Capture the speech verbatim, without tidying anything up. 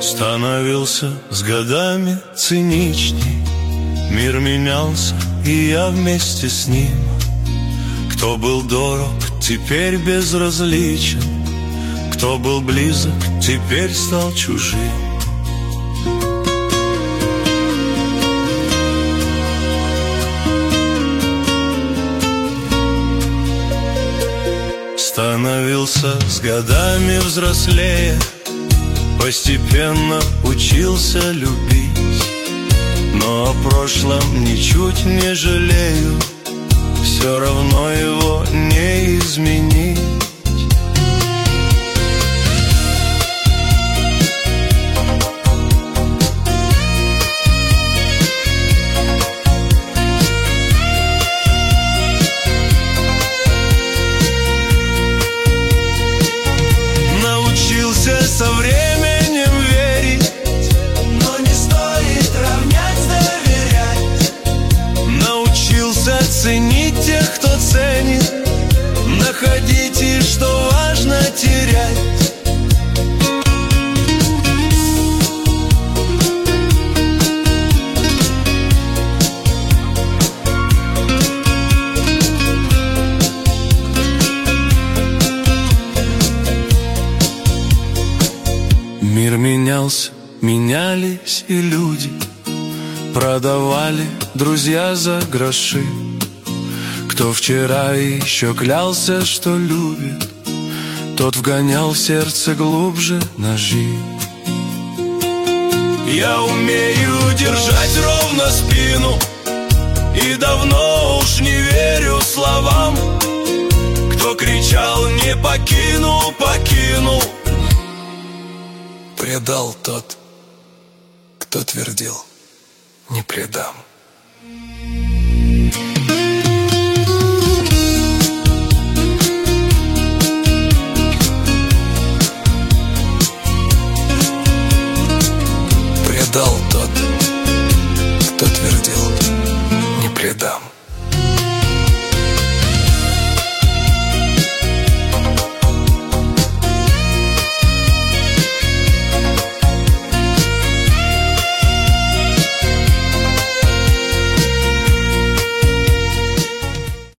Становился с годами циничней, мир менялся, и я вместе с ним. Кто был дорог, теперь безразличен, кто был близок, теперь стал чужим. Становился с годами взрослее, постепенно учился любить, но о прошлом ничуть не жалею, все равно его не изменить. Научился со временем верить, но не стоит равнять доверять. Научился ценить тех, кто ценит, находить и, что важно, терять. Мир менялся, менялись и люди, продавали друзья за гроши. Кто вчера еще клялся, что любит, тот вгонял в сердце глубже ножи. Я умею держать ровно спину и давно уж не верю словам. Кто кричал «не покину, покину», предал тот, кто твердил «не предам». Предал тот,